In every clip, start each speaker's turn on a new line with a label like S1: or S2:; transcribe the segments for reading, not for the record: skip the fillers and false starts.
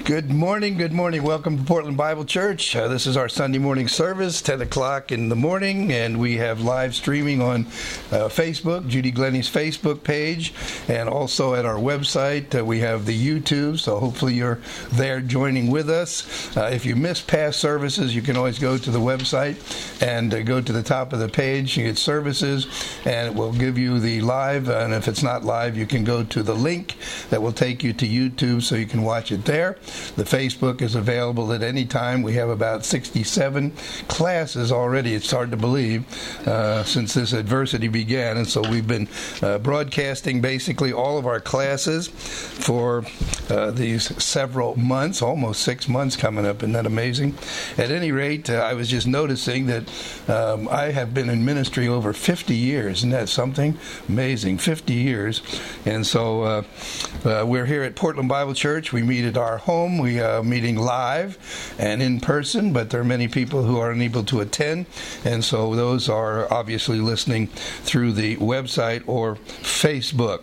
S1: Good morning. Welcome to Portland Bible Church. This is our Sunday morning service, 10 o'clock in the morning, and we have live streaming on Facebook, Judy Glennie's Facebook page, and also at our website. We have the YouTube, so hopefully you're there joining with us. If you miss past services, you can always go to the website and go to the top of the page. You get services, and it will give you the live, and if it's not live, you can go to the link that will take you to YouTube so you can watch it there. The Facebook is available at any time. We have about 67 classes already. It's hard to believe since this adversity began. And so we've been broadcasting basically all of our classes for these several months, almost 6 months coming up. Isn't that amazing? At any rate, I was just noticing that I have been in ministry over 50 years. Isn't that something? Amazing. 50 years. And so we're here at Portland Bible Church. We meet at our home. We are meeting live and in person, but there are many people who are unable to attend, and so those are obviously listening through the website or Facebook.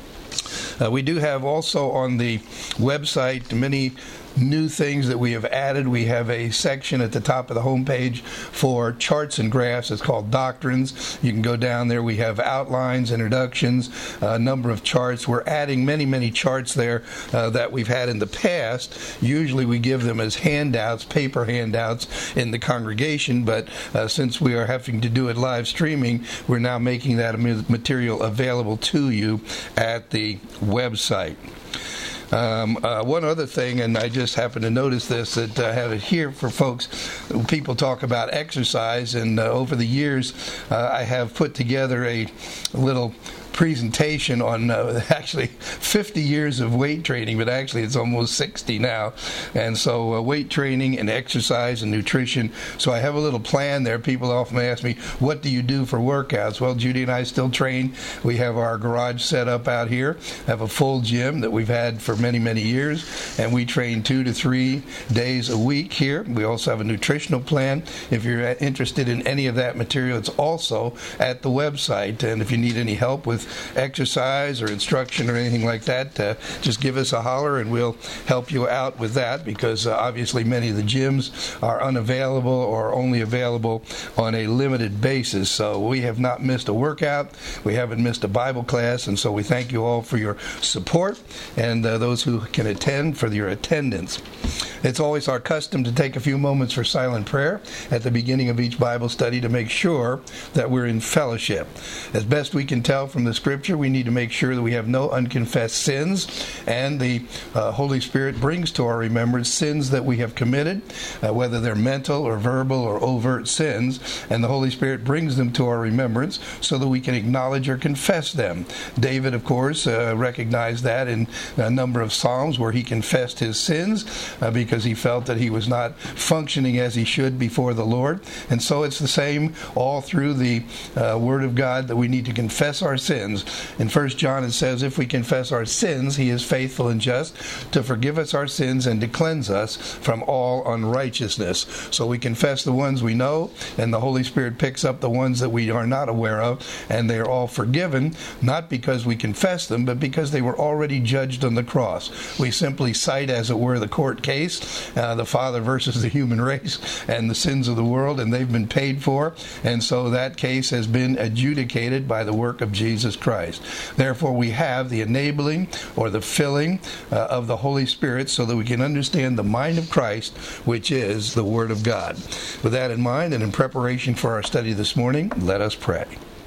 S1: We do have also on the website many new things that we have added. We have a section at the top of the homepage for charts and graphs. It's called Doctrines. You can go down there. We have outlines, introductions, a number of charts. We're adding many charts there that we've had in the past. Usually we give them as handouts, paper handouts in the congregation, but since we are having to do it live streaming, we're now making that material available to you at the website. One other thing, and I just happened to notice this, that I have it here for folks. People talk about exercise, and over the years I have put together a little presentation on actually 50 years of weight training, but actually it's almost 60 now. And so weight training and exercise and nutrition. So I have a little plan there. People often ask me, what do you do for workouts? Well, Judy and I still train. We have our garage set up out here. I have a full gym that we've had for many years, and we train 2 to 3 days a week here. We also have a nutritional plan. If you're interested in any of that material, it's also at the website. And if you need any help with exercise or instruction or anything like that, just give us a holler and we'll help you out with that, because obviously many of the gyms are unavailable or only available on a limited basis. So we have not missed a workout. We haven't missed a Bible class, and so we thank you all for your support and those who can attend for your attendance. It's always our custom to take a few moments for silent prayer at the beginning of each Bible study to make sure that we're in fellowship. As best we can tell from the Scripture, we need to make sure that we have no unconfessed sins, and the Holy Spirit brings to our remembrance sins that we have committed, whether they're mental or verbal or overt sins, and the Holy Spirit brings them to our remembrance so that we can acknowledge or confess them. David, of course, recognized that in a number of Psalms where he confessed his sins because he felt that he was not functioning as he should before the Lord. And so it's the same all through the Word of God, that we need to confess our sins. In 1 John it says, if we confess our sins, he is faithful and just to forgive us our sins and to cleanse us from all unrighteousness. So we confess the ones we know, and the Holy Spirit picks up the ones that we are not aware of, and they are all forgiven, not because we confess them, but because they were already judged on the cross. We simply cite, as it were, the court case, the Father versus the human race and the sins of the world, and they've been paid for, and so that case has been adjudicated by the work of Jesus Christ. Therefore, we have the enabling or the filling of the Holy Spirit so that we can understand the mind of Christ, which is the Word of God. With that in mind, and in preparation for our study this morning, let us pray.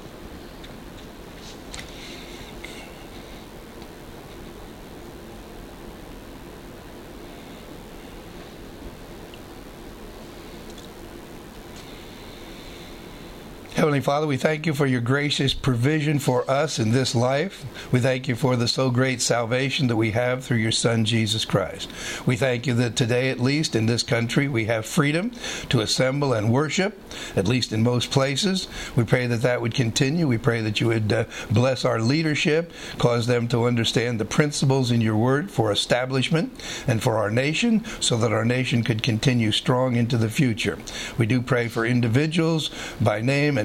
S1: Heavenly Father, we thank you for your gracious provision for us in this life. We thank you for the so great salvation that we have through your Son, Jesus Christ. We thank you that today, at least in this country, we have freedom to assemble and worship, at least in most places. We pray that that would continue. We pray that you would bless our leadership, cause them to understand the principles in your word for establishment and for our nation, so that our nation could continue strong into the future. We do pray for individuals by name and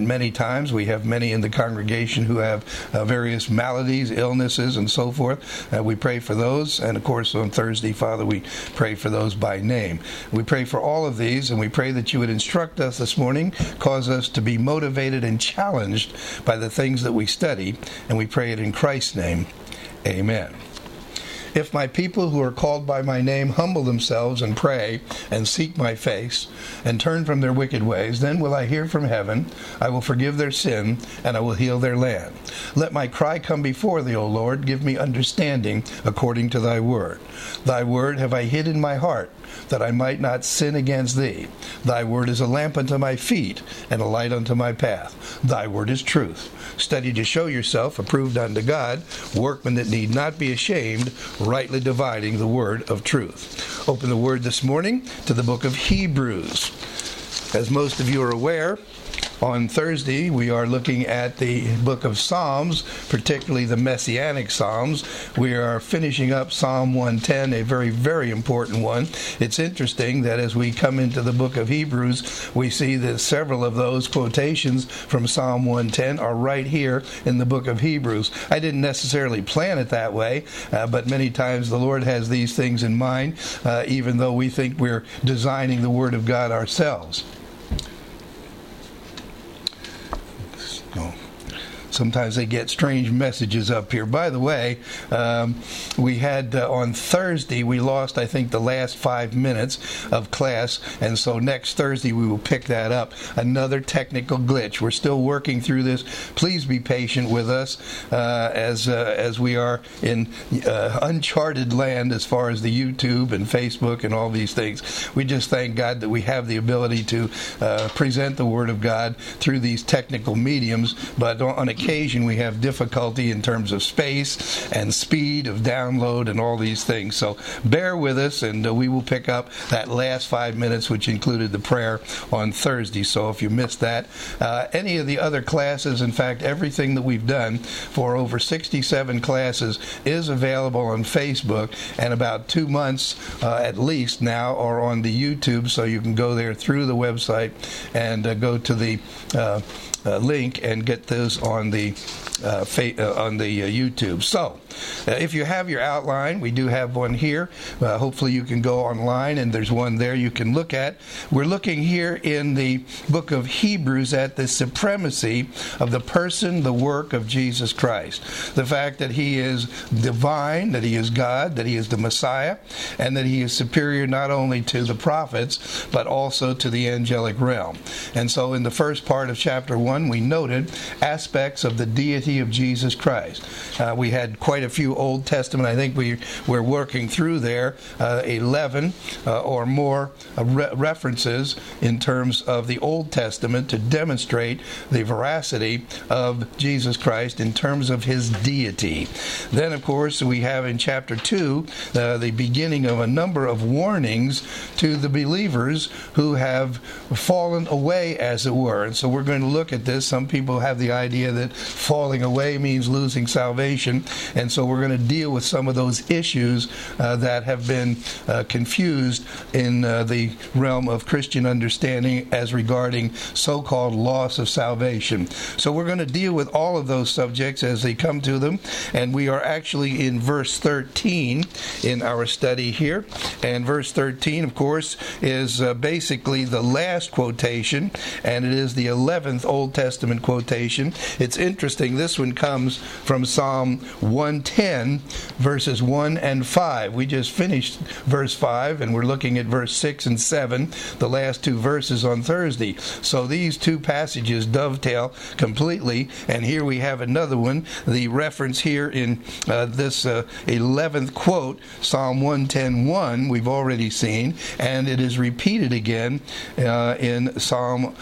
S1: many times. We have many in the congregation who have various maladies, illnesses, and so forth. We pray for those. And, of course, on Thursday, Father, we pray for those by name. We pray for all of these, and we pray that you would instruct us this morning, cause us to be motivated and challenged by the things that we study, and we pray it in Christ's name. Amen. If my people who are called by my name humble themselves and pray and seek my face and turn from their wicked ways, then will I hear from heaven, I will forgive their sin, and I will heal their land. Let my cry come before thee, O Lord. Give me understanding according to thy word. Thy word have I hid in my heart, that I might not sin against thee. Thy word is a lamp unto my feet, and a light unto my path. Thy word is truth. Study to show yourself approved unto God, workmen that need not be ashamed, rightly dividing the word of truth. Open the word this morning to the book of Hebrews. As most of you are aware, on Thursday, we are looking at the book of Psalms, particularly the Messianic Psalms. We are finishing up Psalm 110, a very, very important one. It's interesting that as we come into the book of Hebrews, we see that several of those quotations from Psalm 110 are right here in the book of Hebrews. I didn't necessarily plan it that way, but many times the Lord has these things in mind, even though we think we're designing the Word of God ourselves. Sometimes they get strange messages up here. By the way, we had on Thursday, we lost, I think, the last 5 minutes of class, and so next Thursday we will pick that up. Another technical glitch. We're still working through this. Please be patient with us as we are in uncharted land as far as the YouTube and Facebook and all these things. We just thank God that we have the ability to present the Word of God through these technical mediums, but on occasion we have difficulty in terms of space and speed of download and all these things. So bear with us, and we will pick up that last 5 minutes, which included the prayer on Thursday. So if you missed that, any of the other classes, in fact, everything that we've done for over 67 classes is available on Facebook, and about 2 months at least now are on the YouTube, so you can go there through the website and go to the link and get those on the YouTube. So, if you have your outline, we do have one here. Hopefully you can go online, and there's one there you can look at. We're looking here in the book of Hebrews at the supremacy of the person, the work of Jesus Christ. The fact that He is divine, that He is God, that He is the Messiah, and that He is superior not only to the prophets, but also to the angelic realm. And so in the first part of chapter 1, we noted aspects of the deity of Jesus Christ. We had quite a few Old Testament, I think we're working through there, 11 or more references in terms of the Old Testament to demonstrate the veracity of Jesus Christ in terms of His deity. Then, of course, we have in chapter 2 the beginning of a number of warnings to the believers who have fallen away, as it were. And so we're going to look at this. Some people have the idea that falling away means losing salvation, and so we're going to deal with some of those issues that have been confused in the realm of Christian understanding as regarding so-called loss of salvation. So we're going to deal with all of those subjects as they come to them, and we are actually in verse 13 in our study here. And verse 13, of course, is basically the last quotation, and it is the 11th Old Testament quotation. It's interesting, this one comes from Psalm 110, verses 1 and 5. We just finished verse 5, and we're looking at verse 6 and 7, the last two verses on Thursday. So these two passages dovetail completely, and here we have another one. The reference here in this 11th quote, Psalm 110:1, we've already seen, and it is repeated again in Psalm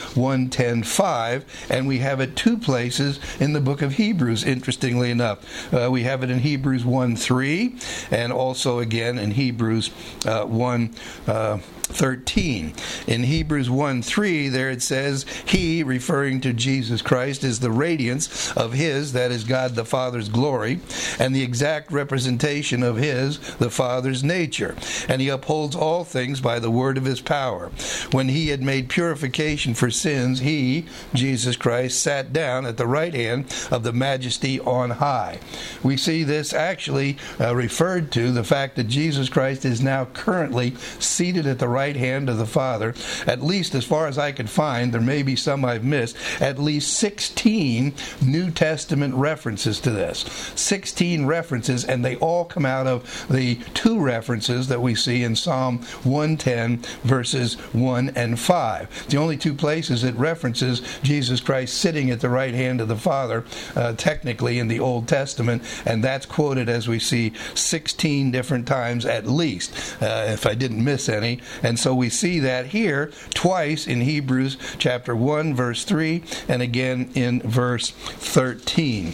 S1: 110:5, and we have it two places in the book of Hebrews, interestingly enough. We have it in Hebrews 1:3, and also again in Hebrews 1 13. In Hebrews 1:3, there it says, He, referring to Jesus Christ, is the radiance of His, that is God the Father's glory, and the exact representation of His, the Father's nature. And He upholds all things by the word of His power. When He had made purification for sins, He, Jesus Christ, sat down at the right hand of the Majesty on high. We see this actually referred to the fact that Jesus Christ is now currently seated at the right hand of the Father. At least as far as I could find, there may be some I've missed, at least 16 New Testament references to this. 16 references, and they all come out of the two references that we see in Psalm 110, verses 1 and 5. The only two places it references Jesus Christ sitting at the right hand of the Father, technically in the Old Testament, and that's quoted, as we see, 16 different times at least, if I didn't miss any. And so we see that here twice in Hebrews chapter 1, verse 3, and again in verse 13.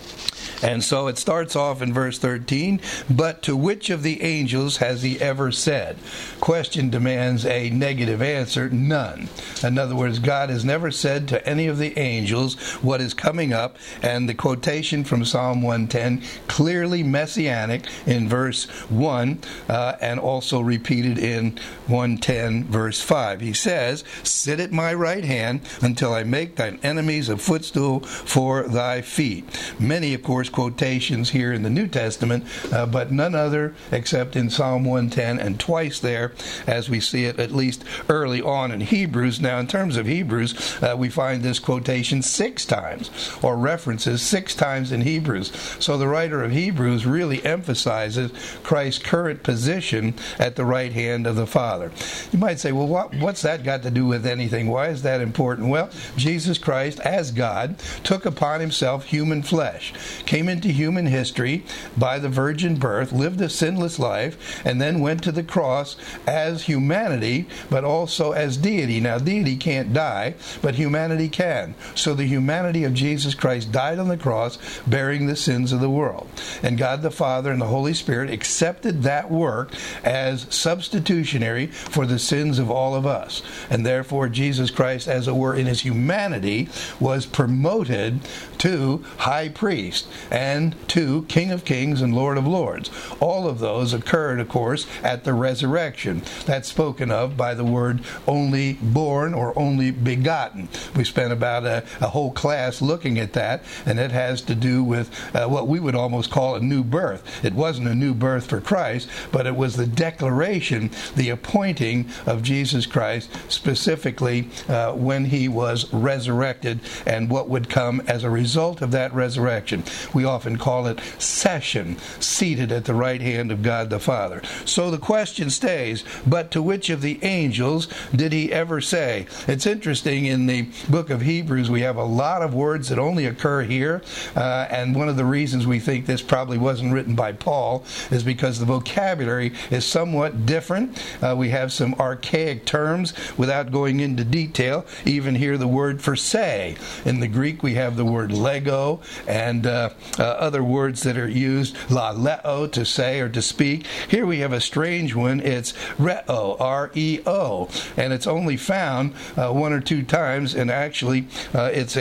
S1: And so it starts off in verse 13, but to which of the angels has He ever said? Question demands a negative answer, none. In other words, God has never said to any of the angels what is coming up, and the quotation from Psalm 110, clearly messianic in verse 1, and also repeated in 110, verse 5. He says, sit at my right hand until I make thine enemies a footstool for thy feet. Many, of course, quotations here in the New Testament, but none other except in Psalm 110, and twice there as we see it at least early on in Hebrews. Now in terms of Hebrews, we find this quotation 6 times, or references 6 times in Hebrews. So the writer of Hebrews really emphasizes Christ's current position at the right hand of the Father. You might say, well, what's that got to do with anything? Why is that important? Well, Jesus Christ, as God, took upon Himself human flesh, came into human history by the virgin birth, lived a sinless life, and then went to the cross as humanity, but also as deity. Now, deity can't die, but humanity can. So the humanity of Jesus Christ died on the cross, bearing the sins of the world. And God the Father and the Holy Spirit accepted that work as substitutionary for the sins of all of us. And therefore, Jesus Christ, as it were, in His humanity, was promoted to high priest and to King of Kings and Lord of Lords. All of those occurred, of course, at the resurrection. That's spoken of by the word only born or only begotten. We spent about a whole class looking at that, and it has to do with what we would almost call a new birth. It wasn't a new birth for Christ, but it was the declaration, the appointing of Jesus Christ, specifically when He was resurrected and what would come as a result of that resurrection. We often call it session, seated at the right hand of God the Father. So the question stays, but to which of the angels did He ever say? It's interesting, in the book of Hebrews, we have a lot of words that only occur here, and one of the reasons we think this probably wasn't written by Paul is because the vocabulary is somewhat different. We have some archaic terms without going into detail. Even here, the word for say. In the Greek, we have the word lego, and other words that are used, leo, to say or to speak. Here we have a strange one. It's reo, R-E-O, and it's only found 1 or 2 times, and actually it's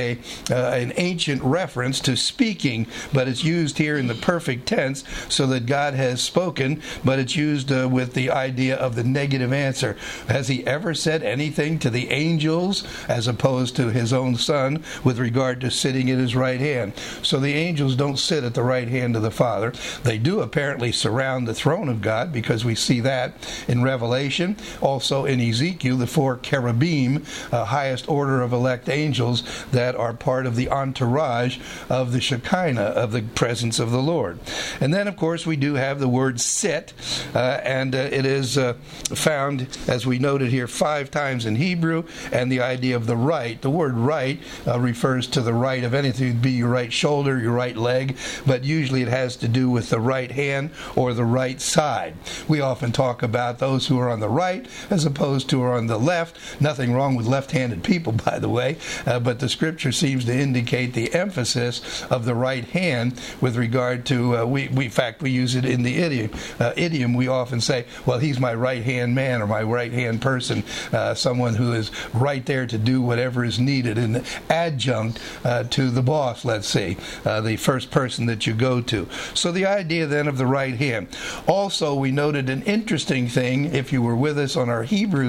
S1: an ancient reference to speaking, but it's used here in the perfect tense, so that God has spoken, but it's used with the idea of the negative answer. Has He ever said anything to the angels as opposed to His own Son with regard to sitting at His right hand? So the angels don't sit at the right hand of the Father. They do apparently surround the throne of God, because we see that in Revelation. Also in Ezekiel, the 4 cherubim, highest order of elect angels that are part of the entourage of the Shekinah, of the presence of the Lord. And then, of course, we do have the word sit, and it is found, as we noted here, 5 times in Hebrew, and the idea of the right. The word right refers to the right of anything. to be your right shoulder, your right leg, but usually it has to do with the right hand or the right side. We often talk about those who are on the right as opposed to are on the left. Nothing wrong with left-handed people, by the way, but the scripture seems to indicate the emphasis of the right hand with regard to, in fact, we use it in the idiom. We often say, well, he's my right-hand man or my right-hand person, someone who is right there to do whatever is needed, an adjunct to the boss, let's say, the first person that you go to. So the idea then of the right hand. Also, we noted an interesting thing, if you were with us on our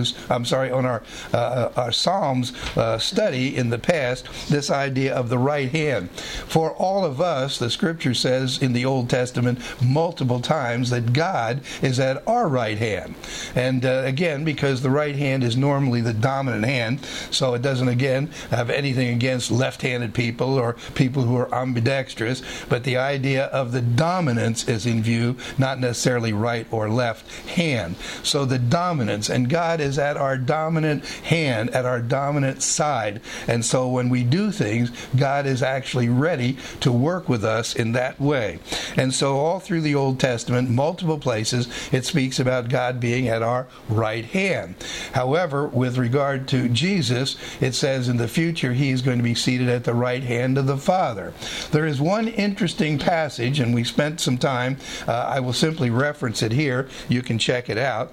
S1: our Psalms study in the past, this idea of the right hand. For all of us, the scripture says in the Old Testament multiple times that God is at our right hand. And again, because the right hand is normally the dominant hand, so it doesn't, again, have anything against left-handed people or people who are ambidextrous, but the idea of the dominance is in view, not necessarily right or left hand. So the dominance, and God is at our dominant hand, at our dominant side. And so when we do things, God is actually ready to work with us in that way. And so all through the Old Testament, multiple places, it speaks about God being at our right hand. However, with regard to Jesus, it says in the future he is going to be seated at the right hand of the Father. There is one interesting passage, and we spent some time, I will simply reference it here. You can check it out.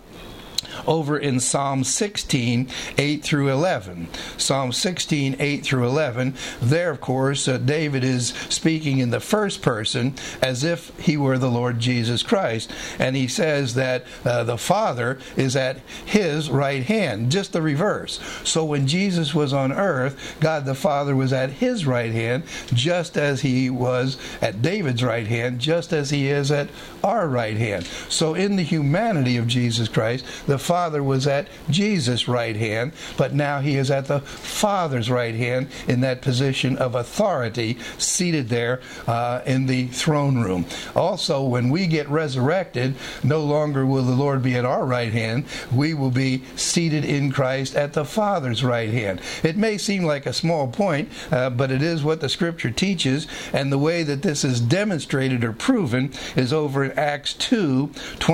S1: Over in Psalm 16, 8 through 11. Psalm 16, 8 through 11. There, of course, David is speaking in the first person as if he were the Lord Jesus Christ. And he says that the Father is at his right hand, just the reverse. So when Jesus was on earth, God the Father was at his right hand, just as he was at David's right hand, just as he is at our right hand. So in the humanity of Jesus Christ, the Father was at Jesus' right hand, but now he is at the Father's right hand in that position of authority, seated there in the throne room. Also, when we get resurrected, no longer will the Lord be at our right hand. We will be seated in Christ at the Father's right hand. It may seem like a small point, but it is what the Scripture teaches, and the way that this is demonstrated or proven is over in Acts 2,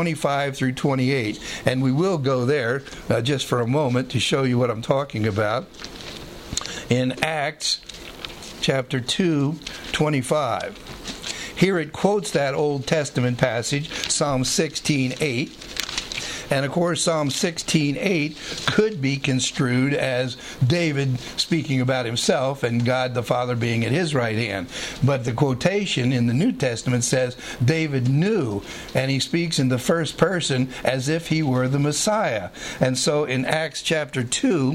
S1: 25 through 28. And we will go there just for a moment to show you what I'm talking about. In Acts chapter 2, 25. Here it quotes that Old Testament passage, Psalm 16, 8. And of course, Psalm 16:8 could be construed as David speaking about himself and God the Father being at his right hand. But the quotation in the New Testament says David knew, and he speaks in the first person as if he were the Messiah. And so in Acts chapter 2,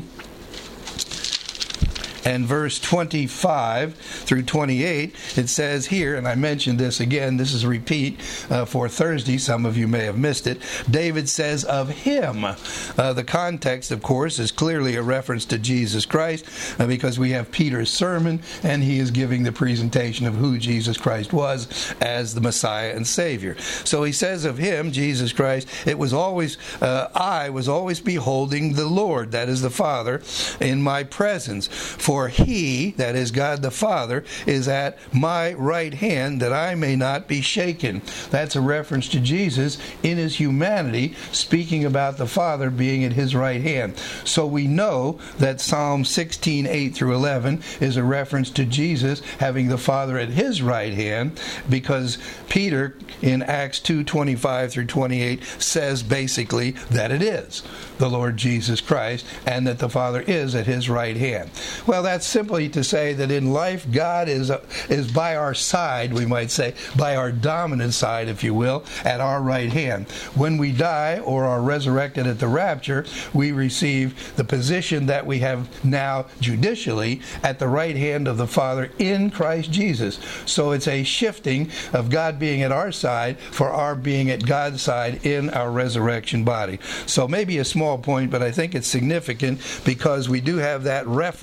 S1: and verse 25 through 28, it says here, and I mentioned this again, this is a repeat for Thursday, some of you may have missed it. David says of him. The context, of course, is clearly a reference to Jesus Christ, because we have Peter's sermon, and he is giving the presentation of who Jesus Christ was as the Messiah and Savior. So he says of him, Jesus Christ, it was always, I was always beholding the Lord, that is the Father, in my presence. For he, that is God the Father, is at my right hand, that I may not be shaken. That's a reference to Jesus in his humanity, speaking about the Father being at his right hand. So we know that Psalm 16, 8 through 11 is a reference to Jesus having the Father at his right hand, because Peter in Acts 2, 25 through 28 says basically that it is the Lord Jesus Christ and that the Father is at his right hand. Well, that's simply to say that in life, God is by our side, we might say, by our dominant side, if you will, at our right hand. When we die or are resurrected at the rapture, we receive the position that we have now judicially at the right hand of the Father in Christ Jesus. So it's a shifting of God being at our side for our being at God's side in our resurrection body. So maybe a small point, but I think it's significant because we do have that reference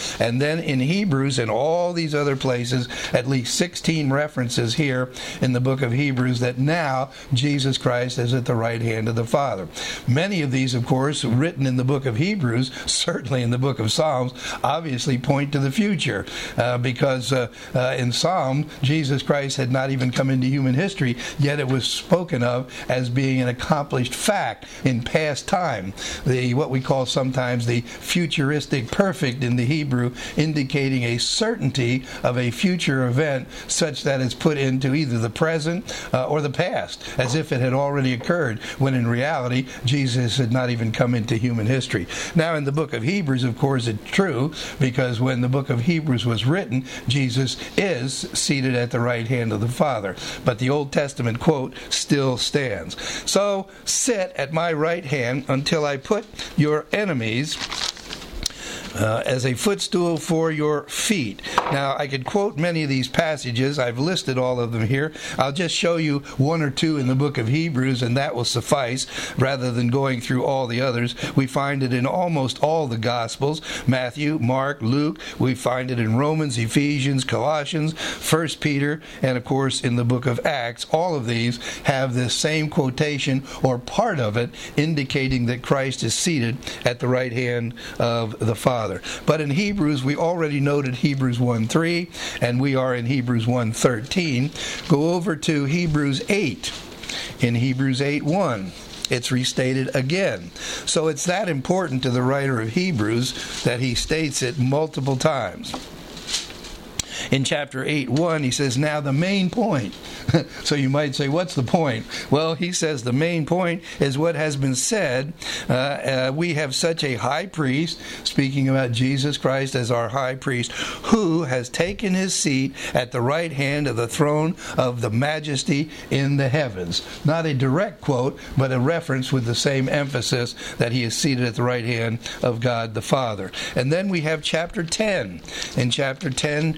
S1: And then in Hebrews and all these other places, at least 16 references here in the book of Hebrews that now Jesus Christ is at the right hand of the Father. Many of these, of course, written in the book of Hebrews, certainly in the book of Psalms, obviously point to the future because in Psalm, Jesus Christ had not even come into human history, yet it was spoken of as being an accomplished fact in past time. What we call sometimes the futuristic perfect in the Hebrew, indicating a certainty of a future event such that it's put into either the present or the past, as if it had already occurred, when in reality Jesus had not even come into human history. Now in the book of Hebrews, of course, it's true, because when the book of Hebrews was written, Jesus is seated at the right hand of the Father. But the Old Testament quote still stands. So, sit at my right hand until I put your enemies as a footstool for your feet. Now, I could quote many of these passages. I've listed all of them here. I'll just show you one or two in the book of Hebrews, and that will suffice, rather than going through all the others. We find it in almost all the Gospels: Matthew, Mark, Luke. We find it in Romans, Ephesians, Colossians, 1 Peter, and of course in the book of Acts. All of these have this same quotation, or part of it, indicating that Christ is seated at the right hand of the Father. But in Hebrews, we already noted Hebrews 1:3, and we are in Hebrews 1:13. Go over to Hebrews 8. In Hebrews 8:1, it's restated again. So it's that important to the writer of Hebrews that he states it multiple times. In chapter 8:1, he says, now the main point. So you might say, what's the point? Well, he says the main point is what has been said. We have such a high priest, speaking about Jesus Christ as our high priest, who has taken his seat at the right hand of the throne of the majesty in the heavens. Not a direct quote, but a reference with the same emphasis that he is seated at the right hand of God the Father. And then we have chapter 10. In chapter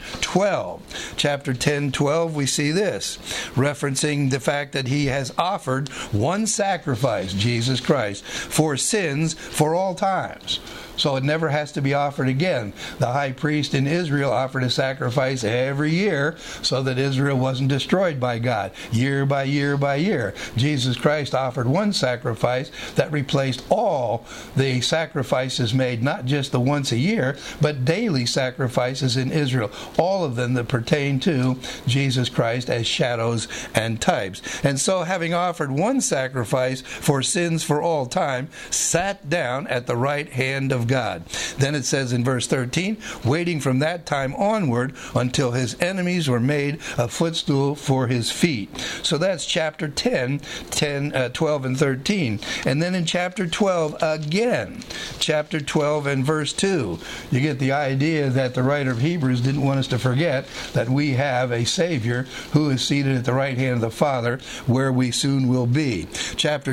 S1: 10:12. Chapter 10:12, we see this, referencing the fact that he has offered one sacrifice, Jesus Christ, for sins for all times. So it never has to be offered again. The high priest in Israel offered a sacrifice every year so that Israel wasn't destroyed by God, year by year by year. Jesus Christ offered one sacrifice that replaced all the sacrifices made, not just the once a year, but daily sacrifices in Israel, all of them that pertain to Jesus Christ as shadows and types. And so, having offered one sacrifice for sins for all time, sat down at the right hand of God. Then it says in verse 13, waiting from that time onward until his enemies were made a footstool for his feet. So that's chapter 10, 12 and 13. And then in chapter 12 again, chapter 12 and verse 2, you get the idea that the writer of Hebrews didn't want us to forget that we have a Savior who is seated at the right hand of the Father, where we soon will be. Chapter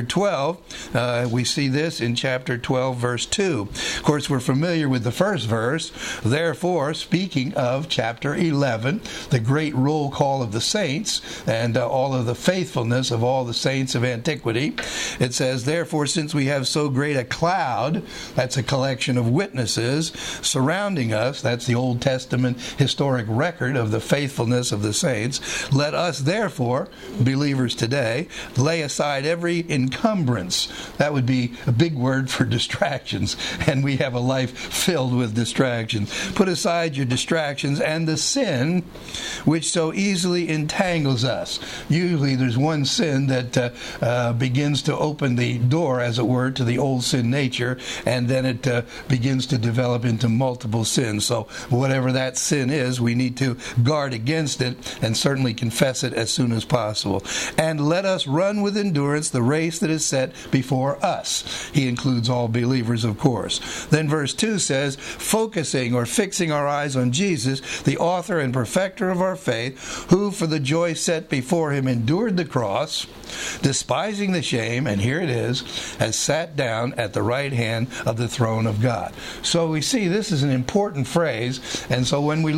S1: 12, we see this in chapter 12 verse 2. Of course, we're familiar with the first verse. Therefore, speaking of chapter 11, the great roll call of the saints and all of the faithfulness of all the saints of antiquity, it says, therefore, since we have so great a cloud, that's a collection of witnesses surrounding us, that's the Old Testament historic record of the faithfulness of the saints, let us therefore, believers today, lay aside every encumbrance. That would be a big word for distractions, and we have a life filled with distractions. Put aside your distractions and the sin which so easily entangles us. Usually there's one sin that begins to open the door, as it were, to the old sin nature, and then it begins to develop into multiple sins. So whatever that sin is, we need to guard against it and certainly confess it as soon as possible. And let us run with endurance the race that is set before us. He includes all believers, of course. Then verse 2 says, focusing or fixing our eyes on Jesus, the author and perfecter of our faith, who for the joy set before him endured the cross, despising the shame, and here it is, has sat down at the right hand of the throne of God. So we see this is an important phrase, and so when we looked at Psalm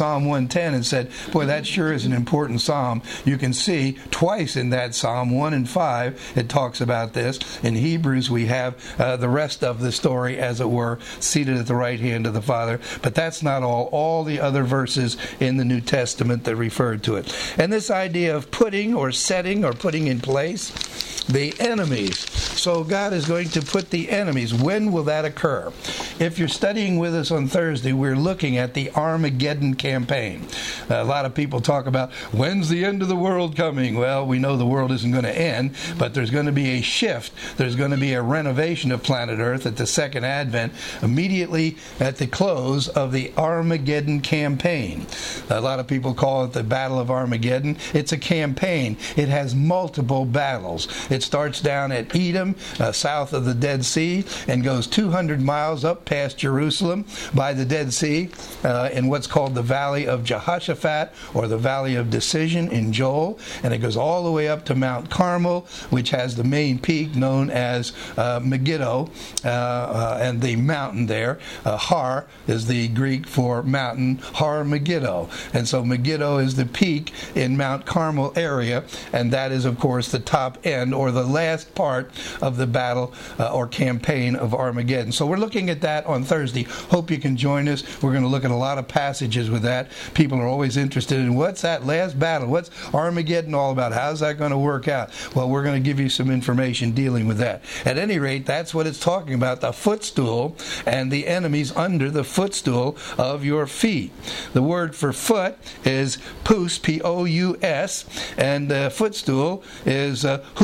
S1: Psalm 110 and said, boy, that sure is an important psalm. You can see twice in that psalm, 1 and 5, it talks about this. In Hebrews, we have the rest of the story, as it were, seated at the right hand of the Father. But that's not all the other verses in the New Testament that refer to it. And this idea of putting or setting or putting in place the enemies. So God is going to put the enemies. When will that occur? If you're studying with us on Thursday, we're looking at the Armageddon campaign. A lot of people talk about, when's the end of the world coming? Well, we know the world isn't going to end, but there's going to be a shift. There's going to be a renovation of planet Earth at the second advent, immediately at the close of the Armageddon campaign. A lot of people call it the Battle of Armageddon. It's a campaign. It has multiple battles. It starts down at Edom, south of the Dead Sea, and goes 200 miles up past Jerusalem by the Dead Sea in what's called the Valley of Jehoshaphat, or the Valley of Decision in Joel. And it goes all the way up to Mount Carmel, which has the main peak known as Megiddo, and the mountain there. Har is the Greek for mountain, Har Megiddo. And so Megiddo is the peak in Mount Carmel area, and that is, of course, the top end, or the last part of the battle or campaign of Armageddon. So we're looking at that on Thursday. Hope you can join us. We're going to look at a lot of passages with that. People are always interested in what's that last battle? What's Armageddon all about? How's that going to work out? Well, we're going to give you some information dealing with that. At any rate, that's what it's talking about, the footstool and the enemies under the footstool of your feet. The word for foot is pous, P-O-U-S, and footstool is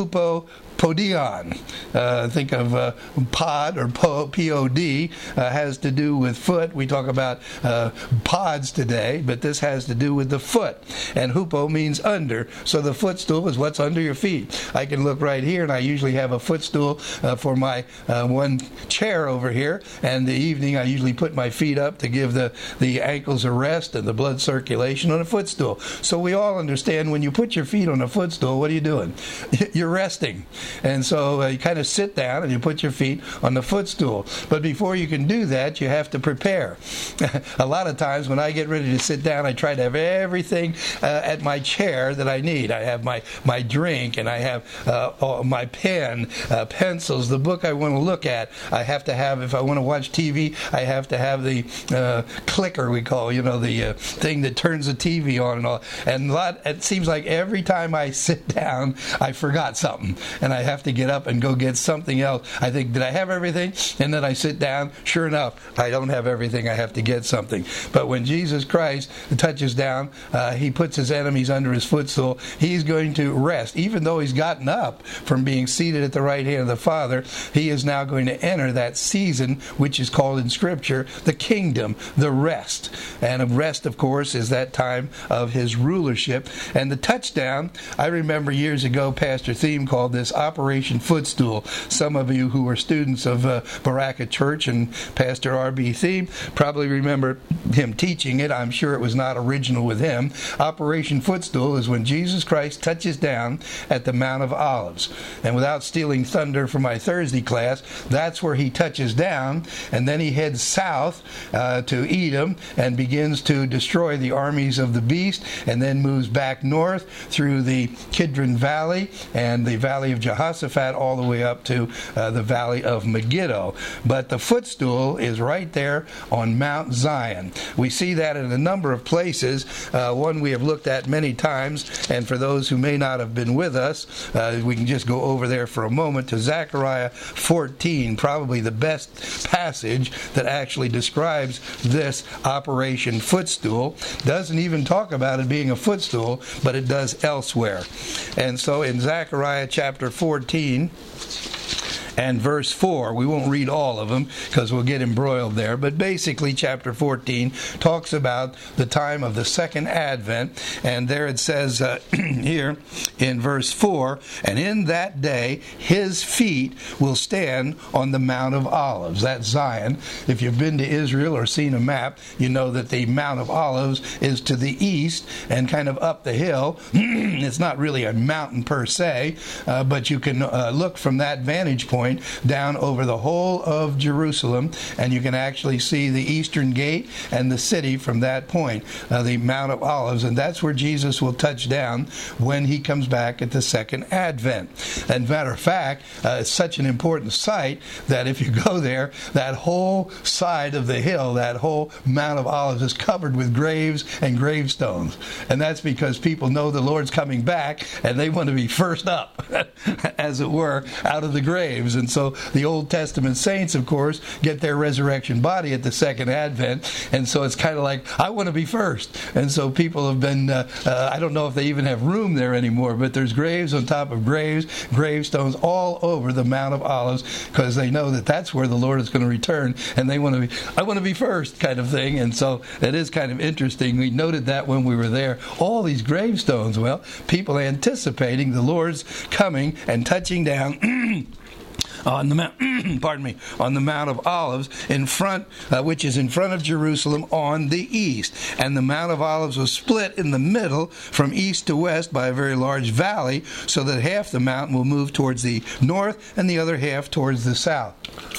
S1: Podion. Think of pod or P-O-D, has to do with foot. We talk about pods today, but this has to do with the foot. And hupo means under. So the footstool is what's under your feet. I can look right here, and I usually have a footstool for my one chair over here. And the evening, I usually put my feet up to give the ankles a rest and the blood circulation on a footstool. So we all understand when you put your feet on a footstool, what are you doing? You're resting. And so you kind of sit down and you put your feet on the footstool. But before you can do that, you have to prepare. A lot of times when I get ready to sit down, I try to have everything at my chair that I need. I have my drink, and I have my pen, pencils, the book I want to look at. I have to have, if I want to watch TV, I have to have the clicker, we call, the thing that turns the TV on and all. And it seems like every time I sit down, I forgot something. And I have to get up and go get something else. I think, did I have everything? And then I sit down. Sure enough, I don't have everything. I have to get something. But when Jesus Christ touches down, he puts his enemies under his footstool. He's going to rest. Even though he's gotten up from being seated at the right hand of the Father, he is now going to enter that season, which is called in Scripture the kingdom, the rest. And a rest, of course, is that time of his rulership. And the touchdown, I remember years ago, Pastor Thiem called this Operation Footstool. Some of you who were students of Baraka Church and Pastor R.B. Thiem probably remember him teaching it. I'm sure it was not original with him. Operation Footstool is when Jesus Christ touches down at the Mount of Olives. And without stealing thunder from my Thursday class, that's where he touches down, and then he heads south to Edom and begins to destroy the armies of the beast, and then moves back north through the Kidron Valley and the Valley of Jehoshaphat all the way up to the Valley of Megiddo. But the footstool is right there on Mount Zion. We see that in a number of places. One we have looked at many times, and for those who may not have been with us, we can just go over there for a moment to Zechariah 14, probably the best passage that actually describes this Operation Footstool. Doesn't even talk about it being a footstool, but it does elsewhere. And so in Zechariah chapter 14 and verse 4. We won't read all of them because we'll get embroiled there. But basically, chapter 14 talks about the time of the second advent. And there it says here in verse 4, and in that day his feet will stand on the Mount of Olives. That's Zion. If you've been to Israel or seen a map, you know that the Mount of Olives is to the east and kind of up the hill. It's not really a mountain per se, but you can look from that vantage point point down over the whole of Jerusalem, and you can actually see the eastern gate and the city from that point, the Mount of Olives, and that's where Jesus will touch down when he comes back at the second advent. And matter of fact, it's such an important site that if you go there, that whole side of the hill, that whole Mount of Olives is covered with graves and gravestones. And that's because people know the Lord's coming back and they want to be first up, as it were, out of the graves. And so the Old Testament saints, of course, get their resurrection body at the second advent. And so it's kind of like, I want to be first. And so people have been, I don't know if they even have room there anymore, but there's graves on top of graves, gravestones all over the Mount of Olives, because they know that that's where the Lord is going to return, and they want to be, I want to be first kind of thing. And so it is kind of interesting. We noted that when we were there. All these gravestones, well, people anticipating the Lord's coming and touching down on the Mount, on the Mount of Olives in front, which is in front of Jerusalem on the east. And the Mount of Olives was split in the middle from east to west by a very large valley, so that half the mountain will move towards the north and the other half towards the south.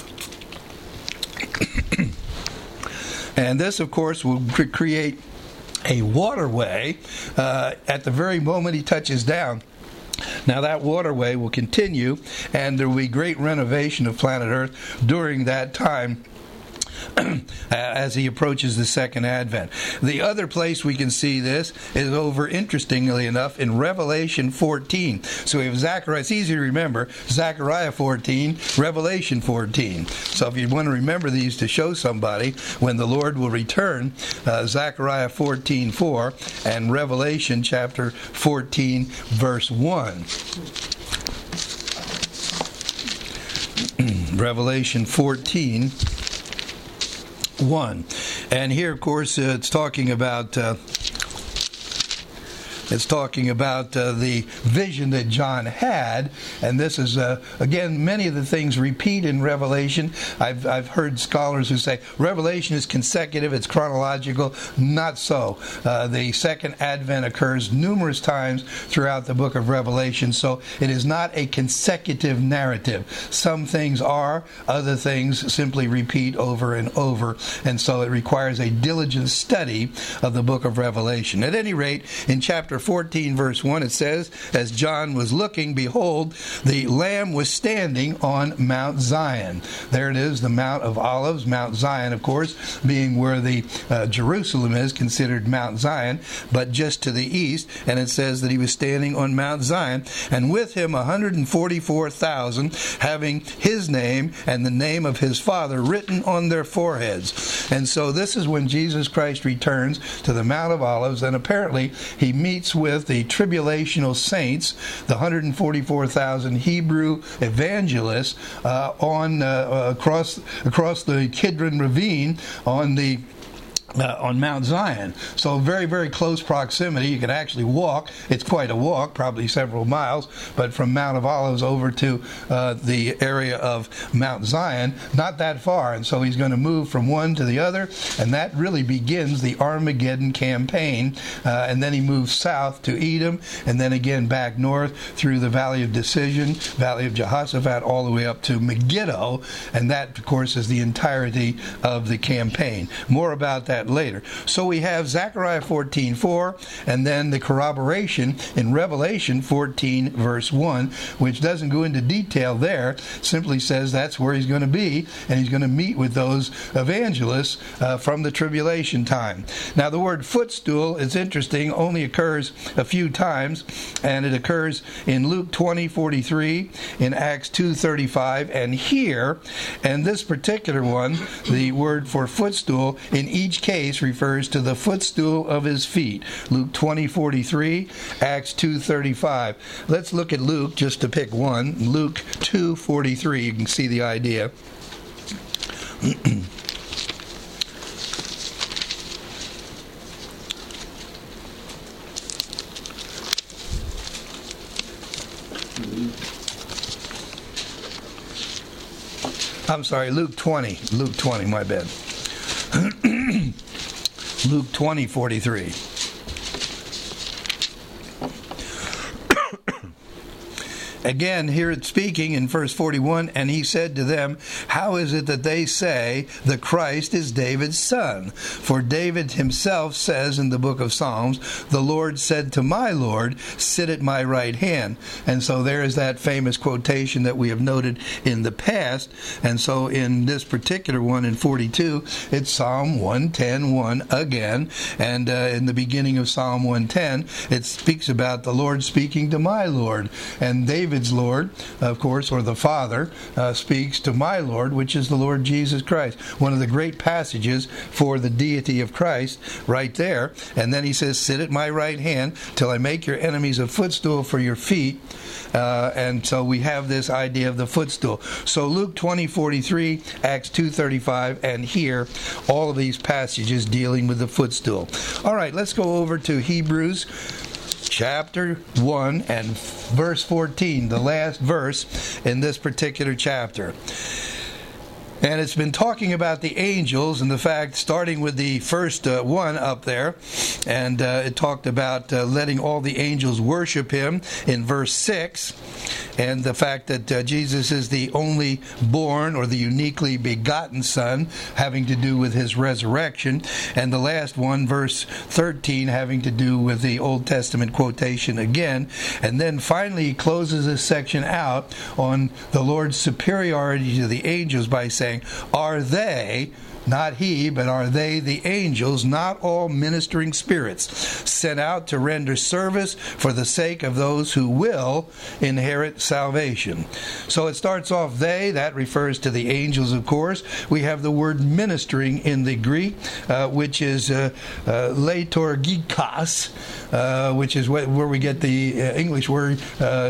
S1: And this, of course, will create a waterway at the very moment he touches down. Now that waterway will continue, and there will be great renovation of planet Earth during that time as he approaches the second advent. The other place we can see this is over, interestingly enough, in Revelation 14. So we have Zechariah. It's easy to remember. Zechariah 14, Revelation 14. So if you want to remember these to show somebody when the Lord will return, Zechariah 14:4 and Revelation chapter 14, verse 1. Revelation 14, 1. And here, of course, it's talking about the vision that John had, and this is again, many of the things repeat in Revelation. I've heard scholars who say Revelation is consecutive, it's chronological. Not so. The second advent occurs numerous times throughout the book of Revelation, so it is not a consecutive narrative. Some things are, other things simply repeat over and over, and so it requires a diligent study of the book of Revelation. At any rate, in chapter 14, verse 1, it says, as John was looking, behold, the Lamb was standing on Mount Zion. There it is, the Mount of Olives, Mount Zion, of course, being where the Jerusalem is, considered Mount Zion, but just to the east. And it says that he was standing on Mount Zion, and with him 144,000, having his name and the name of his Father written on their foreheads. And so this is when Jesus Christ returns to the Mount of Olives, and apparently he meets with the tribulational saints, the 144,000 Hebrew evangelists across the Kidron Ravine on Mount Zion. So very, very close proximity. You can actually walk. It's quite a walk, probably several miles, but from Mount of Olives over to the area of Mount Zion, not that far. And so he's going to move from one to the other, and that really begins the Armageddon campaign. And then he moves south to Edom, and then again back north through the Valley of Decision, Valley of Jehoshaphat, all the way up to Megiddo, and that, of course, is the entirety of the campaign. More about that later. So we have Zechariah 14:4, and then the corroboration in Revelation 14, verse 1, which doesn't go into detail there, simply says that's where he's going to be, and he's going to meet with those evangelists from the tribulation time. Now the word footstool is interesting, only occurs a few times, and it occurs in Luke 20:43, in Acts 2:35, and here, and this particular one, the word for footstool in each case refers to the footstool of his feet. Luke 20:43, Acts 2:35. Let's look at Luke just to pick one. Luke 2:43. You can see the idea. I'm sorry, Luke 20. Luke 20, my bad. Luke 20:43. Again, here it's speaking in verse 41, and he said to them, how is it that they say the Christ is David's son? For David himself says in the book of Psalms, the Lord said to my Lord, sit at my right hand. And so there is that famous quotation that we have noted in the past. And so in this particular one in 42, it's Psalm 110:1 again. And in the beginning of Psalm 110, it speaks about the Lord speaking to my Lord. And David's Lord, of course, or the Father, speaks to my Lord, which is the Lord Jesus Christ. One of the great passages for the deity of Christ right there. And then he says, sit at my right hand till I make your enemies a footstool for your feet. And so we have this idea of the footstool. So Luke 20:43, Acts 2:35, and here, all of these passages dealing with the footstool. All right, let's go over to Hebrews chapter 1 and verse 14, the last verse in this particular chapter. And it's been talking about the angels and the fact, starting with the first one up there, and it talked about letting all the angels worship him in verse 6, and the fact that Jesus is the only born or the uniquely begotten Son, having to do with his resurrection, and the last one, verse 13, having to do with the Old Testament quotation again. And then finally he closes this section out on the Lord's superiority to the angels by saying, are they, not he, but are they the angels, not all ministering spirits, sent out to render service for the sake of those who will inherit salvation? So it starts off they, that refers to the angels, of course. We have the word ministering in the Greek, which is liturgikos, which is where we get the English word,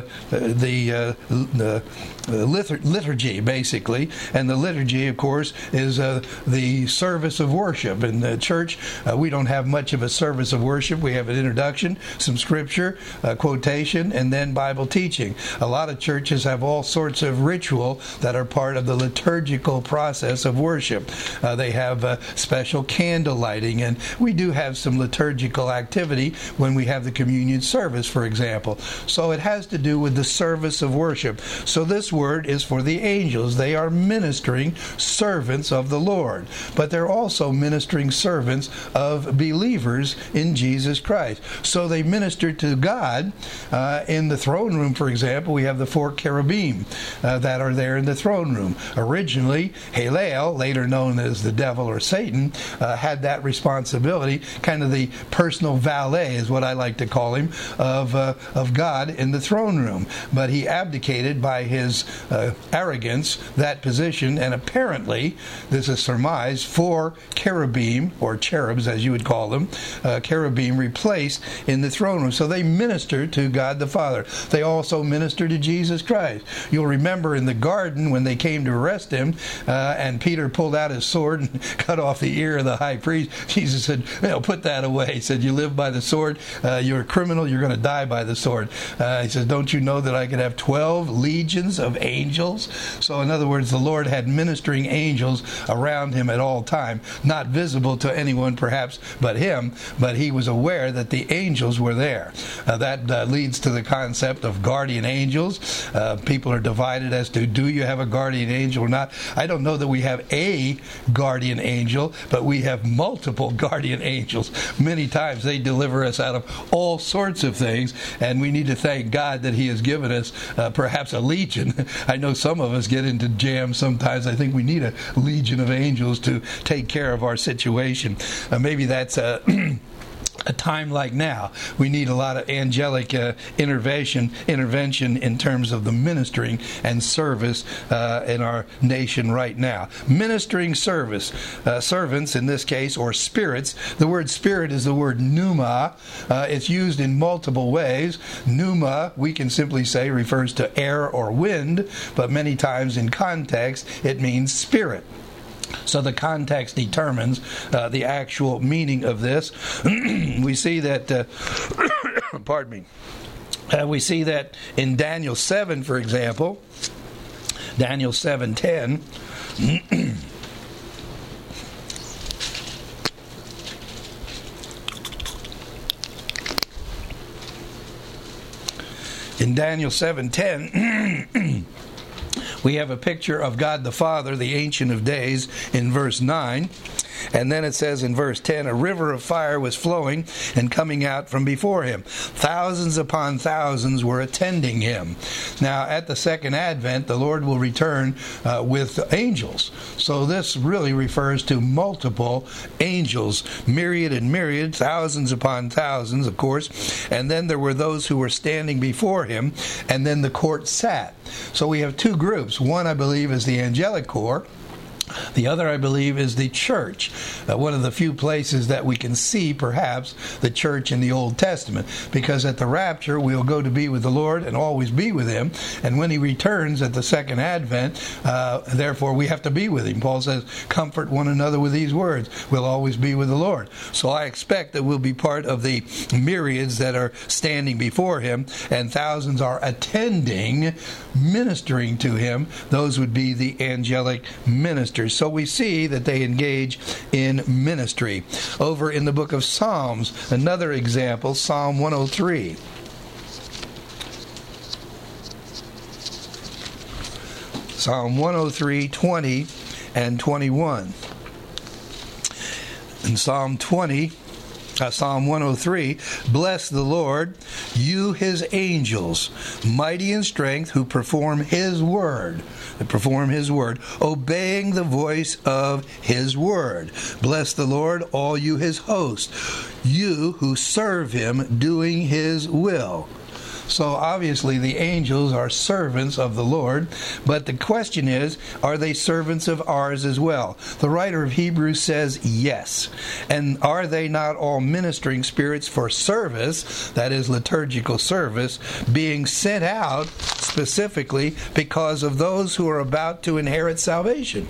S1: liturgy, basically. And the liturgy, of course, is the service of worship. In the church, we don't have much of a service of worship. We have an introduction, some scripture, quotation, and then Bible teaching. A lot of churches have all sorts of ritual that are part of the liturgical process of worship. They have special candle lighting, and we do have some liturgical activity when we have the communion service, for example. So it has to do with the service of worship. So this word is for the angels. They are ministering servants of the Lord. But they're also ministering servants of believers in Jesus Christ. So they minister to God. In the throne room, for example, we have the 4 cherubim that are there in the throne room. Originally, Halel, later known as the devil or Satan, had that responsibility, kind of the personal valet is what I like to call him, of God in the throne room. But he abdicated by his arrogance that position, and apparently, this is surmised, 4 cherubim, or cherubs as you would call them, cherubim replaced in the throne room. So they minister to God the Father. They also minister to Jesus Christ. You'll remember in the garden when they came to arrest him, and Peter pulled out his sword and cut off the ear of the high priest. Jesus said, put that away. He said, you live by the sword, you're a criminal, you're going to die by the sword. He says, don't you know that I could have 12 legions of angels? So in other words, the Lord had ministering angels around him at all time, not visible to anyone perhaps but him, but he was aware that the angels were there. That leads to the concept of guardian angels. People are divided as to, do you have a guardian angel or not? I don't know that we have a guardian angel, but we have multiple guardian angels. Many times they deliver us out of all sorts of things, and we need to thank God that he has given us perhaps a legion. I know some of us get into jams sometimes. I think we need a legion of angels to take care of our situation. Maybe that's a time like now. We need a lot of angelic intervention in terms of the ministering and service in our nation right now. Ministering service. Servants in this case, or spirits. The word spirit is the word pneuma. It's used in multiple ways. Pneuma, we can simply say, refers to air or wind, but many times in context it means spirit. So the context determines the actual meaning of this. We see that, pardon me, we see that in Daniel 7, for example, Daniel 7:10, In Daniel 7:10, we have a picture of God the Father, the Ancient of Days, in verse 9. And then it says in verse 10, a river of fire was flowing and coming out from before him. Thousands upon thousands were attending him. Now, at the second advent, the Lord will return with angels. So this really refers to multiple angels, myriad and myriad, thousands upon thousands, of course. And then there were those who were standing before him, and then the court sat. So we have two groups. One, I believe, is the angelic corps. The other, I believe, is the church. One of the few places that we can see, perhaps, the church in the Old Testament. Because at the rapture, we'll go to be with the Lord and always be with him. And when he returns at the second advent, therefore, we have to be with him. Paul says, comfort one another with these words. We'll always be with the Lord. So I expect that we'll be part of the myriads that are standing before him, and thousands are attending, ministering to him. Those would be the angelic ministers. So we see that they engage in ministry. Over in the book of Psalms, another example, Psalm 103. Psalm 103, 20 and 21. In Psalm 103, bless the Lord, you his angels, mighty in strength, who perform his word, obeying the voice of his word. Bless the Lord, all you his host, you who serve him, doing his will. So obviously the angels are servants of the Lord, but the question is, are they servants of ours as well? The writer of Hebrews says yes. And are they not all ministering spirits for service, that is liturgical service, being sent out specifically because of those who are about to inherit salvation?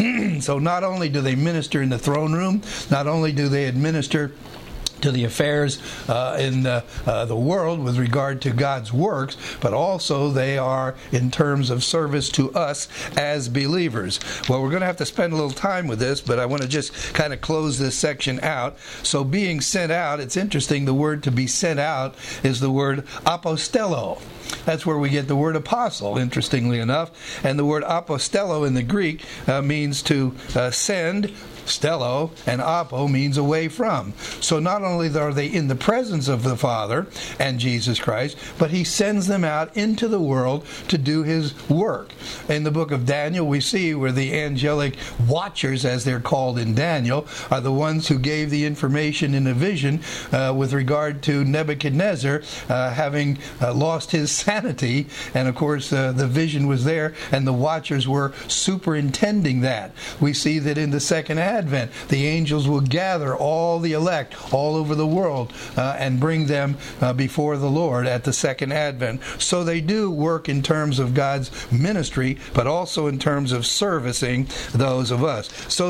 S1: So not only do they minister in the throne room, not only do they administer to the affairs in the world with regard to God's works, but also they are in terms of service to us as believers. Well, we're going to have to spend a little time with this, but I want to just kind of close this section out. So being sent out, it's interesting, the word to be sent out is the word apostello. That's where we get the word apostle, interestingly enough. And the word apostello in the Greek means to send. Stello and apo means away from. So not only are they in the presence of the Father and Jesus Christ, but he sends them out into the world to do his work. In the book of Daniel, we see where the angelic watchers, as they're called in Daniel, are the ones who gave the information in a vision with regard to Nebuchadnezzar having lost his sanity. And of course, the vision was there, and the watchers were superintending that. We see that in the second Advent, the angels will gather all the elect all over the world and bring them before the Lord at the second Advent. So they do work in terms of God's ministry, but also in terms of servicing those of us. So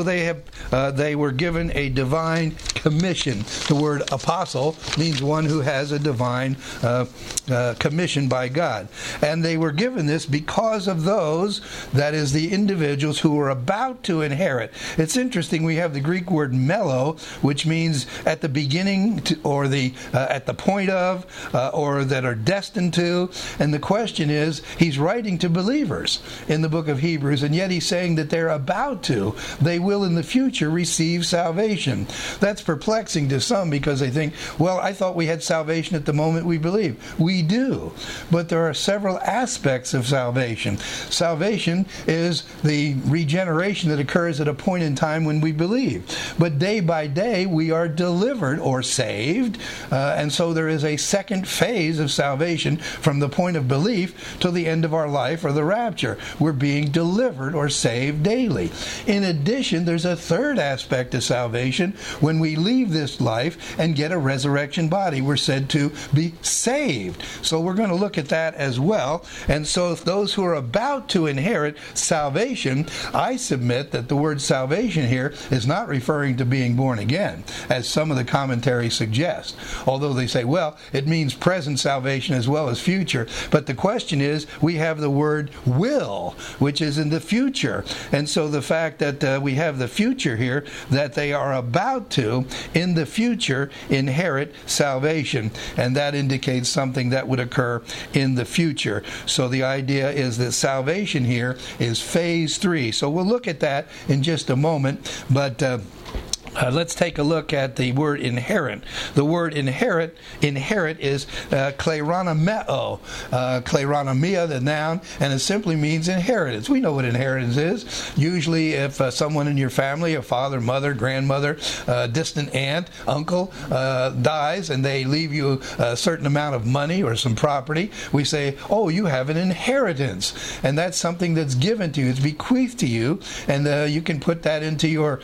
S1: they were given a divine commission. The word apostle means one who has a divine commission by God. And they were given this because of those, that is, the individuals who were about to inherit. It's interesting, we have the Greek word melo, which means at the beginning to, or the at the point of, or that are destined to. And the question is, he's writing to believers in the book of Hebrews, and yet he's saying that they're about to. They will in the future receive salvation. That's perplexing to some because they think, well, I thought we had salvation at the moment we believe. We do. But there are several aspects of salvation. Salvation is the regeneration that occurs at a point in time when we believe. But day by day, we are delivered or saved. And so there is a second phase of salvation from the point of belief to the end of our life or the rapture. We're being delivered or saved daily. In addition, there's a third aspect of salvation. When we leave this life and get a resurrection body, we're said to be saved. So we're going to look at that as well. And so if those who are about to inherit salvation, I submit that the word salvation here is not referring to being born again, as some of the commentaries suggest. Although they say, well, it means present salvation as well as future. But the question is, we have the word will, which is in the future. And so the fact that we have the future here, that they are about to, in the future, inherit salvation. And that indicates something that would occur in the future. So the idea is that salvation here is phase 3. So we'll look at that in just a moment. But let's take a look at the word inherit. The word inherit is kleronomeo. Kleronomia, the noun, and it simply means inheritance. We know what inheritance is. Usually if someone in your family, a father, mother, grandmother, distant aunt, uncle, dies and they leave you a certain amount of money or some property, we say, oh, you have an inheritance. And that's something that's given to you. It's bequeathed to you, and you can put that into your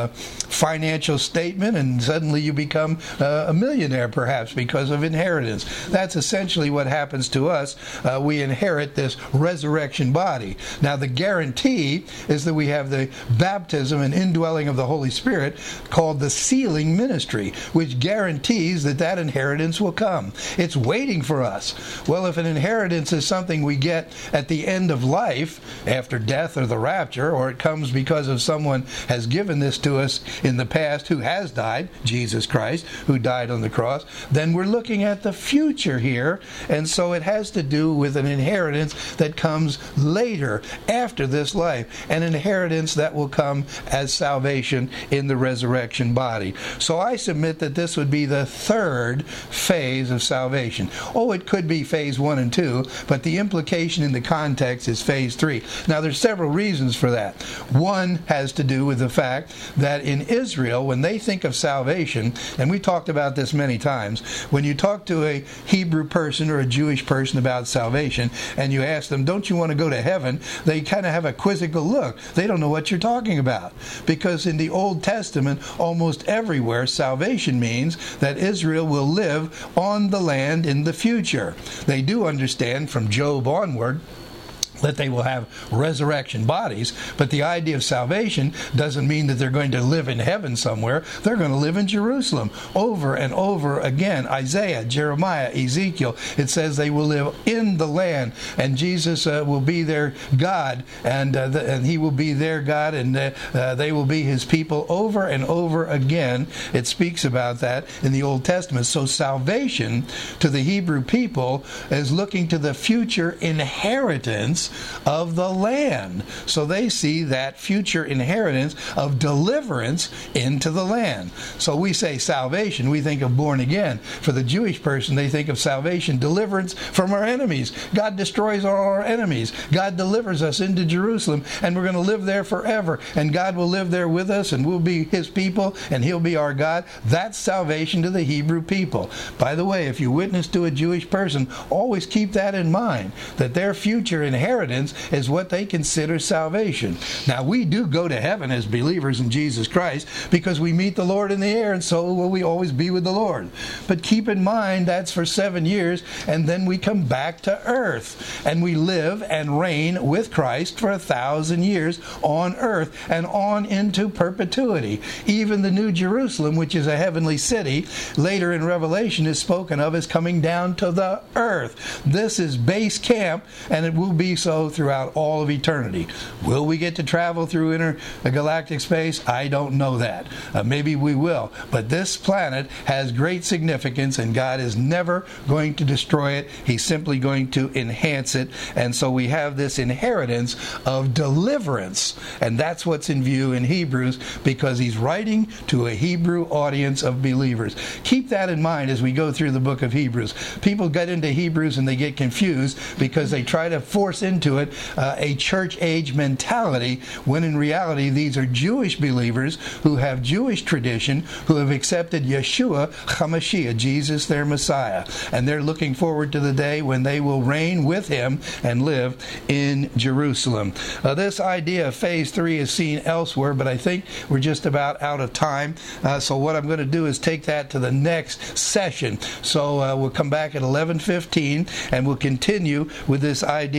S1: financial statement, and suddenly you become a millionaire, perhaps, because of inheritance. That's essentially what happens to us. We inherit this resurrection body. Now, the guarantee is that we have the baptism and indwelling of the Holy Spirit called the sealing ministry, which guarantees that that inheritance will come. It's waiting for us. Well, if an inheritance is something we get at the end of life, after death or the rapture, or it comes because of someone has given this to us in the past who has died, Jesus Christ, who died on the cross, then we're looking at the future here, and so it has to do with an inheritance that comes later, after this life, an inheritance that will come as salvation in the resurrection body. So I submit that this would be the third phase of salvation. Oh, it could be phase 1 and 2, but the implication in the context is phase 3. Now, there's several reasons for that. One has to do with the fact that in Israel, when they think of salvation, and we talked about this many times, when you talk to a Hebrew person or a Jewish person about salvation, and you ask them, don't you want to go to heaven? They kind of have a quizzical look. They don't know what you're talking about. Because in the Old Testament, almost everywhere, salvation means that Israel will live on the land in the future. They do understand from Job onward that they will have resurrection bodies, but the idea of salvation doesn't mean that they're going to live in heaven somewhere. They're going to live in Jerusalem over and over again. Isaiah, Jeremiah, Ezekiel, it says they will live in the land, and Jesus will be their God, and he will be their God, and they will be his people over and over again. It speaks about that in the Old Testament. So salvation to the Hebrew people is looking to the future inheritance of the land. So they see that future inheritance of deliverance into the land. So we say salvation, we think of born again. For the Jewish person, they think of salvation, deliverance from our enemies. God destroys all our enemies. God delivers us into Jerusalem, and we're going to live there forever. And God will live there with us, and we'll be his people, and he'll be our God. That's salvation to the Hebrew people. By the way, if you witness to a Jewish person, always keep that in mind, that their future inheritance is what they consider salvation. Now, we do go to heaven as believers in Jesus Christ because we meet the Lord in the air, and so will we always be with the Lord. But keep in mind, that's for 7 years, and then we come back to earth, and we live and reign with Christ for 1,000 years on earth and on into perpetuity. Even the New Jerusalem, which is a heavenly city, later in Revelation is spoken of as coming down to the earth. This is base camp, and it will be so throughout all of eternity. Will we get to travel through intergalactic space? I don't know that. Maybe we will. But this planet has great significance, and God is never going to destroy it. He's simply going to enhance it. And so we have this inheritance of deliverance. And that's what's in view in Hebrews, because he's writing to a Hebrew audience of believers. Keep that in mind as we go through the book of Hebrews. People get into Hebrews and they get confused because they try to force into it a church age mentality, when in reality these are Jewish believers who have Jewish tradition, who have accepted Yeshua HaMashiach, Jesus their Messiah, and they're looking forward to the day when they will reign with him and live in Jerusalem. This idea of phase 3 is seen elsewhere, but I think we're just about out of time, so what I'm going to do is take that to the next session. So we'll come back at 11:15 and we'll continue with this idea of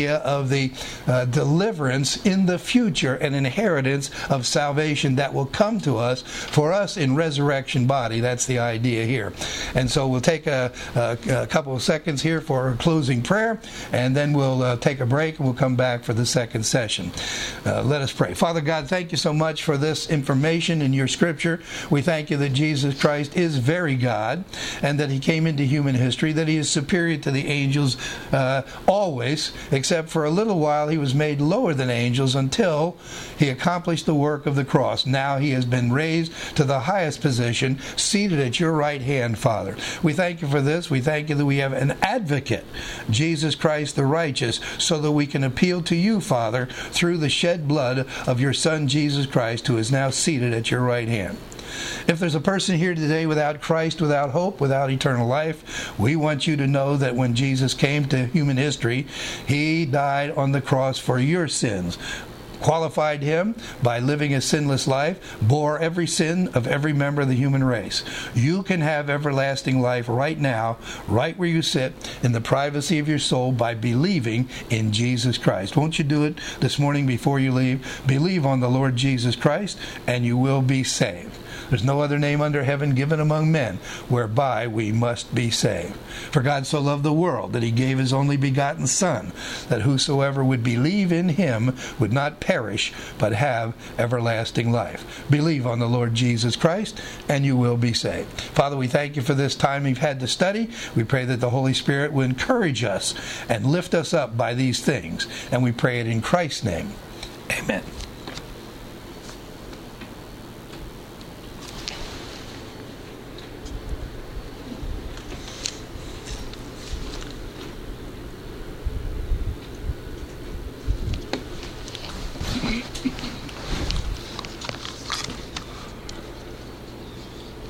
S1: of the deliverance in the future, an inheritance of salvation that will come to us for us in resurrection body. That's the idea here. And so we'll take a couple of seconds here for a closing prayer, and then we'll take a break and we'll come back for the second session. Let us pray. Father God, thank you so much for this information in your scripture. We thank you that Jesus Christ is very God, and that he came into human history, that he is superior to the angels always, except for a little while he was made lower than angels until he accomplished the work of the cross. Now he has been raised to the highest position, seated at your right hand, Father. We thank you for this. We thank you that we have an advocate, Jesus Christ the righteous, so that we can appeal to you, Father, through the shed blood of your Son, Jesus Christ, who is now seated at your right hand. If there's a person here today without Christ, without hope, without eternal life, we want you to know that when Jesus came to human history, he died on the cross for your sins, qualified him by living a sinless life, bore every sin of every member of the human race. You can have everlasting life right now, right where you sit, in the privacy of your soul, by believing in Jesus Christ. Won't you do it this morning before you leave? Believe on the Lord Jesus Christ, and you will be saved. There's no other name under heaven given among men whereby we must be saved. For God so loved the world that he gave his only begotten Son, that whosoever would believe in him would not perish, but have everlasting life. Believe on the Lord Jesus Christ, and you will be saved. Father, we thank you for this time we've had to study. We pray that the Holy Spirit will encourage us and lift us up by these things. And we pray it in Christ's name. Amen.